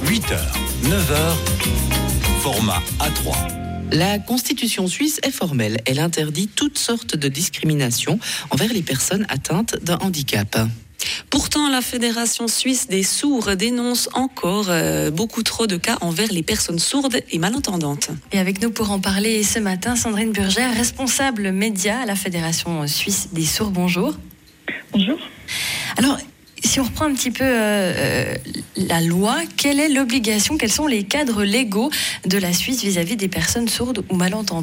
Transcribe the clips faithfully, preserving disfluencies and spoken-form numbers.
huit heures, neuf heures, format A trois. La Constitution suisse est formelle. Elle interdit toutes sortes de discriminations envers les personnes atteintes d'un handicap. Pourtant, la Fédération suisse des sourds dénonce encore euh, beaucoup trop de cas envers les personnes sourdes et malentendantes. Et avec nous pour en parler ce matin, Sandrine Burgère, responsable média à la Fédération suisse des sourds. Bonjour. Bonjour. Alors, si on reprend un petit peu euh, la loi, quelle est l'obligation, quels sont les cadres légaux de la Suisse vis-à-vis des personnes sourdes ou malentendantes ?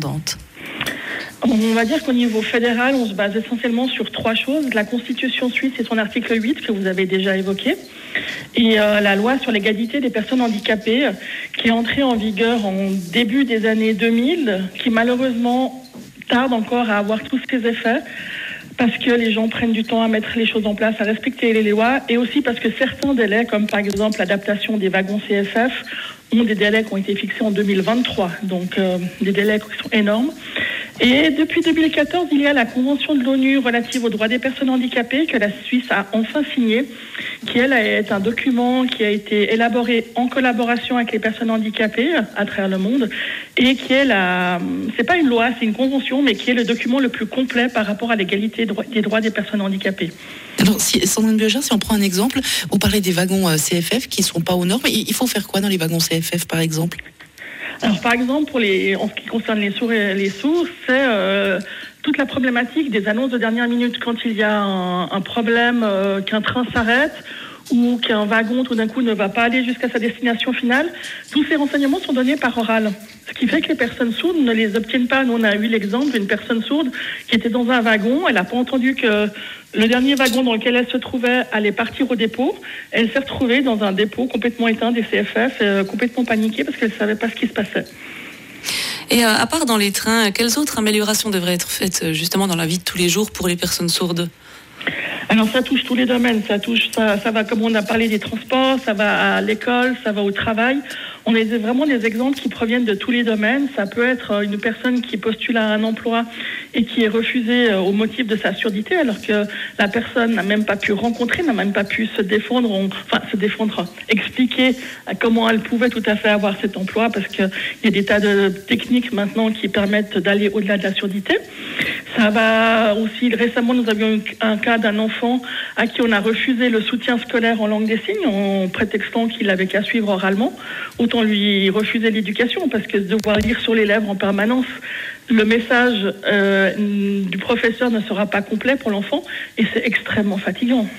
On va dire qu'au niveau fédéral, on se base essentiellement sur trois choses. La Constitution suisse et son article huit, que vous avez déjà évoqué, et euh, la loi sur l'égalité des personnes handicapées, qui est entrée en vigueur en début des années deux mille, qui malheureusement tarde encore à avoir tous ses effets, parce que les gens prennent du temps à mettre les choses en place, à respecter les lois, et aussi parce que certains délais, comme par exemple l'adaptation des wagons C F F, ont des délais qui ont été fixés en deux mille vingt-trois, donc euh, des délais qui sont énormes. Et depuis deux mille quatorze, il y a la Convention de l'ONU relative aux droits des personnes handicapées que la Suisse a enfin signée, qui elle est un document qui a été élaboré en collaboration avec les personnes handicapées à travers le monde et qui est la, c'est pas une loi, c'est une convention, mais qui est le document le plus complet par rapport à l'égalité des droits des personnes handicapées. Alors, si, Sandrine Burgère, si on prend un exemple, vous parlez des wagons C F F qui ne sont pas aux normes. Il faut faire quoi dans les wagons C F F, par exemple ? Alors, par exemple, pour les, en ce qui concerne les sourds et les sourds, c'est euh, toute la problématique des annonces de dernière minute. Quand il y a un, un problème, euh, qu'un train s'arrête ou qu'un wagon, tout d'un coup, ne va pas aller jusqu'à sa destination finale, tous ces renseignements sont donnés par oral. Ce qui fait que les personnes sourdes ne les obtiennent pas. Nous, on a eu l'exemple d'une personne sourde qui était dans un wagon. Elle n'a pas entendu que le dernier wagon dans lequel elle se trouvait allait partir au dépôt. Elle s'est retrouvée dans un dépôt complètement éteint des C F F, euh, complètement paniquée parce qu'elle ne savait pas ce qui se passait. Et euh, à part dans les trains, quelles autres améliorations devraient être faites justement dans la vie de tous les jours pour les personnes sourdes ? Alors ça touche tous les domaines, ça touche, ça, ça va comme on a parlé des transports, ça va à l'école, ça va au travail. On a vraiment des exemples qui proviennent de tous les domaines. Ça peut être une personne qui postule à un emploi et qui est refusée au motif de sa surdité, alors que la personne n'a même pas pu rencontrer, n'a même pas pu se défendre, enfin se défendre, expliquer comment elle pouvait tout à fait avoir cet emploi, parce qu'il y a des tas de techniques maintenant qui permettent d'aller au-delà de la surdité. Ça va aussi, récemment nous avions un cas d'un enfant à qui on a refusé le soutien scolaire en langue des signes en prétextant qu'il avait qu'à suivre oralement. Autant lui refuser l'éducation, parce que devoir lire sur les lèvres en permanence, le message euh, du professeur ne sera pas complet pour l'enfant et c'est extrêmement fatigant.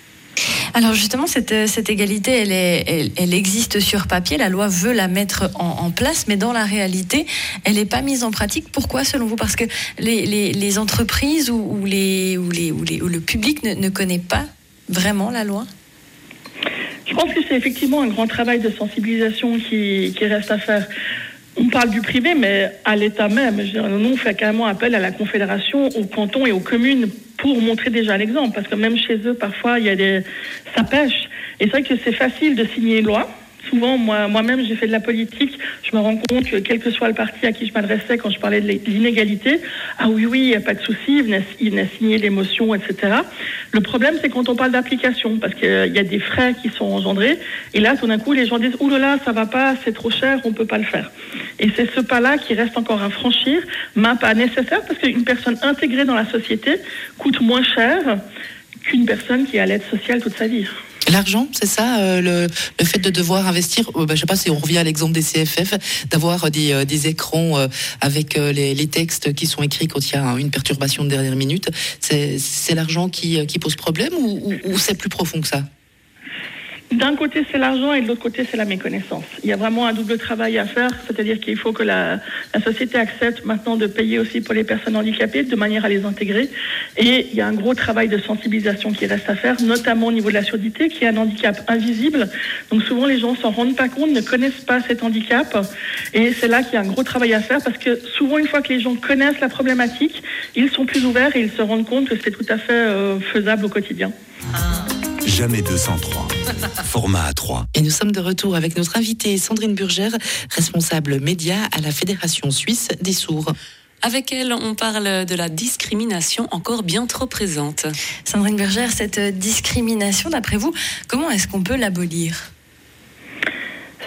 Alors justement, cette, cette égalité, elle, est, elle, elle existe sur papier, la loi veut la mettre en, en place, mais dans la réalité, elle n'est pas mise en pratique. Pourquoi, selon vous ? Parce que les, les, les entreprises ou, ou, les, ou, les, ou, les, ou le public ne, ne connaît pas vraiment la loi ? Je pense que c'est effectivement un grand travail de sensibilisation qui, qui reste à faire. On parle du privé, mais à l'État même. Nous, on fait carrément appel à la Confédération, aux cantons et aux communes pour montrer déjà l'exemple. Parce que même chez eux, parfois, il y a des... ça pêche. Et c'est vrai que c'est facile de signer une loi. Souvent, moi, moi-même, j'ai fait de la politique. Je me rends compte que quel que soit le parti à qui je m'adressais quand je parlais de l'inégalité, ah oui, oui, il n'y a pas de souci, il venait, il venait signer les motions, et cetera. Le problème, c'est quand on parle d'application, parce qu'il y a des frais qui sont engendrés. Et là, tout d'un coup, les gens disent « Ouh là là, ça va pas, c'est trop cher, on peut pas le faire ». Et c'est ce pas-là qui reste encore à franchir, mais un pas nécessaire, parce qu'une personne intégrée dans la société coûte moins cher qu'une personne qui est à l'aide sociale toute sa vie. L'argent, c'est ça, euh, le, le fait de devoir investir, euh, bah, je sais pas si on revient à l'exemple des C F F, d'avoir des, euh, des écrans euh, avec euh, les, les textes qui sont écrits quand il y a une perturbation de dernière minute, c'est, c'est l'argent qui, qui pose problème ou, ou, ou c'est plus profond que ça ? D'un côté, c'est l'argent et de l'autre côté, c'est la méconnaissance. Il y a vraiment un double travail à faire, c'est-à-dire qu'il faut que la, la société accepte maintenant de payer aussi pour les personnes handicapées de manière à les intégrer. Et il y a un gros travail de sensibilisation qui reste à faire, notamment au niveau de la surdité, qui est un handicap invisible. Donc souvent, les gens s'en rendent pas compte, ne connaissent pas cet handicap. Et c'est là qu'il y a un gros travail à faire, parce que souvent, une fois que les gens connaissent la problématique, ils sont plus ouverts et ils se rendent compte que c'est tout à fait euh, faisable au quotidien. Jamais deux cent trois. Format A trois. Et nous sommes de retour avec notre invitée Sandrine Burgère, responsable média à la Fédération suisse des sourds. Avec elle, on parle de la discrimination encore bien trop présente. Sandrine Burgère, cette discrimination, d'après vous, comment est-ce qu'on peut l'abolir ?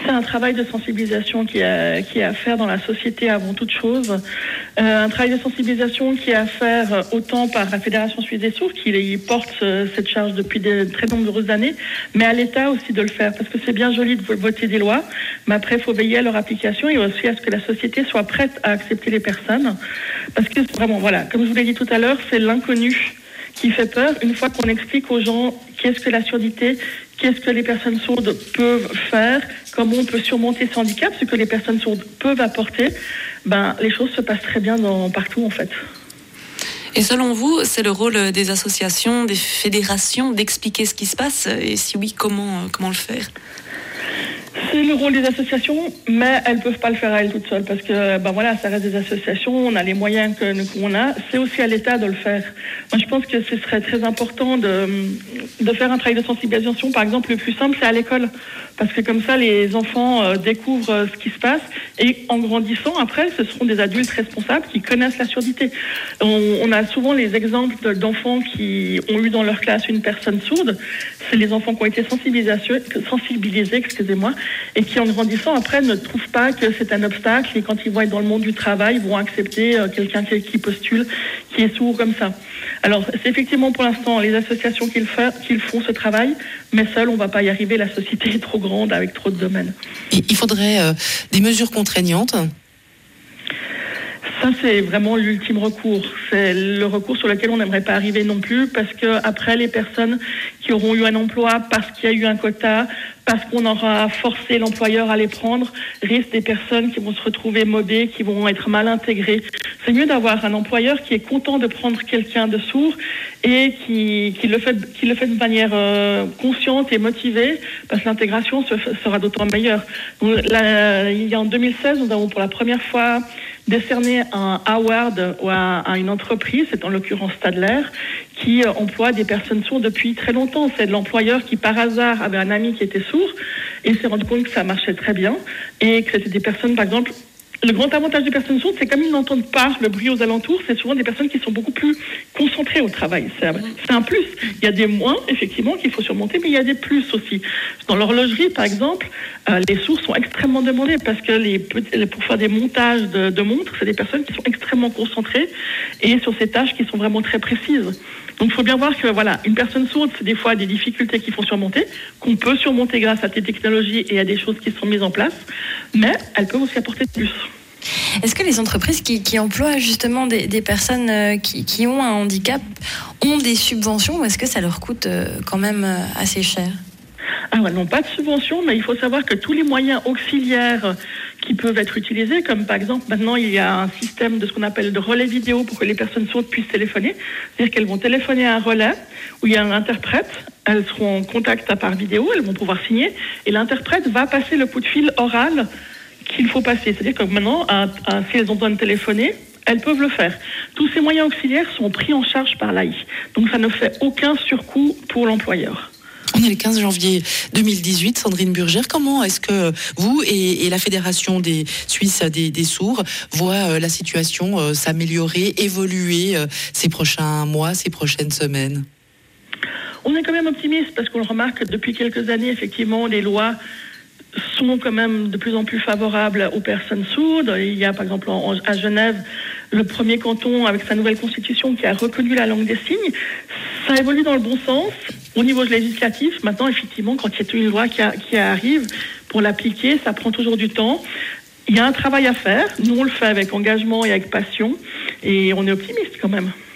c'est un travail de sensibilisation qui est, qui est à faire dans la société avant toute chose. Euh, un travail de sensibilisation qui est à faire autant par la Fédération Suisse des Sourds, qui y porte euh, cette charge depuis de très nombreuses années, mais à l'État aussi de le faire, parce que c'est bien joli de voter des lois, mais après il faut veiller à leur application et aussi à ce que la société soit prête à accepter les personnes. Parce que vraiment, voilà, comme je vous l'ai dit tout à l'heure, c'est l'inconnu qui fait peur. Une fois qu'on explique aux gens qu'est-ce que la surdité, qu'est-ce que les personnes sourdes peuvent faire, comment on peut surmonter ce handicap, ce que les personnes sourdes peuvent apporter, ben, les choses se passent très bien dans, partout en fait. Et selon vous, c'est le rôle des associations, des fédérations d'expliquer ce qui se passe, et si oui, comment, comment le faire ? C'est le rôle des associations, mais elles ne peuvent pas le faire à elles toutes seules parce que ben voilà, ça reste des associations, on a les moyens que, qu'on a. C'est aussi à l'État de le faire. Moi, je pense que ce serait très important de, de faire un travail de sensibilisation. Par exemple, le plus simple, c'est à l'école. Parce que comme ça, les enfants euh, découvrent euh, ce qui se passe et en grandissant, après, ce seront des adultes responsables qui connaissent la surdité. On, on a souvent les exemples de, d'enfants qui ont eu dans leur classe une personne sourde. C'est les enfants qui ont été sensibilisés, sensibilisés excusez-moi, et qui en grandissant après ne trouvent pas que c'est un obstacle et quand ils vont être dans le monde du travail, ils vont accepter euh, quelqu'un qui, qui postule, qui est sourd comme ça. Alors c'est effectivement pour l'instant les associations qui le, fait, qui le font ce travail, mais seuls on ne va pas y arriver, la société est trop grande avec trop de domaines. Il faudrait euh, des mesures contraignantes. Ça, c'est vraiment l'ultime recours. C'est le recours sur lequel on n'aimerait pas arriver non plus parce que après, les personnes qui auront eu un emploi parce qu'il y a eu un quota, parce qu'on aura forcé l'employeur à les prendre, risquent des personnes qui vont se retrouver mobées, qui vont être mal intégrées. C'est mieux d'avoir un employeur qui est content de prendre quelqu'un de sourd et qui, qui, le, fait, qui le fait de manière euh, consciente et motivée, parce que l'intégration se, sera d'autant meilleure. Donc, là, il y a en deux mille seize, nous avons pour la première fois décerné un award à, à une entreprise, c'est en l'occurrence Stadler, qui euh, emploie des personnes sourdes depuis très longtemps. C'est de l'employeur qui, par hasard, avait un ami qui était sourd et s'est rendu compte que ça marchait très bien et que c'était des personnes, par exemple, le grand avantage des personnes sourdes, c'est comme ils n'entendent pas le bruit aux alentours, c'est souvent des personnes qui sont beaucoup plus concentrées au travail. C'est, c'est un plus. Il y a des moins, effectivement, qu'il faut surmonter, mais il y a des plus aussi. Dans l'horlogerie, par exemple, euh, les sourds sont extrêmement demandés parce que les, pour faire des montages de, de montres, c'est des personnes qui sont extrêmement concentrées et sur ces tâches qui sont vraiment très précises. Donc, il faut bien voir que, voilà, une personne sourde, c'est des fois des difficultés qu'il faut surmonter, qu'on peut surmonter grâce à des technologies et à des choses qui sont mises en place, mais elles peuvent aussi apporter plus. Est-ce que les entreprises qui, qui emploient justement des, des personnes qui, qui ont un handicap ont des subventions ou est-ce que ça leur coûte quand même assez cher ? Ah ouais, non, pas de subvention, mais il faut savoir que tous les moyens auxiliaires qui peuvent être utilisés, comme par exemple maintenant il y a un système de ce qu'on appelle de relais vidéo pour que les personnes sourdes puissent téléphoner, c'est-à-dire qu'elles vont téléphoner à un relais où il y a un interprète, elles seront en contact par vidéo, elles vont pouvoir signer et l'interprète va passer le coup de fil oral qu'il faut passer, c'est-à-dire que maintenant, à, à, si elles ont besoin de téléphoner, elles peuvent le faire. Tous ces moyens auxiliaires sont pris en charge par l'A I, donc ça ne fait aucun surcoût pour l'employeur. On est le quinze janvier deux mille dix-huit, Sandrine Burgère, comment est-ce que vous et, et la Fédération des Suisses des, des sourds voient euh, la situation euh, s'améliorer, évoluer euh, ces prochains mois, ces prochaines semaines ? On est quand même optimiste parce qu'on le remarque depuis quelques années, effectivement, les lois sont quand même de plus en plus favorables aux personnes sourdes. Il y a par exemple en, à Genève le premier canton avec sa nouvelle constitution qui a reconnu la langue des signes. Ça évolue dans le bon sens au niveau législatif. Maintenant, effectivement, quand il y a une loi qui, a, qui arrive, pour l'appliquer, ça prend toujours du temps. Il y a un travail à faire. Nous, on le fait avec engagement et avec passion. Et on est optimiste quand même.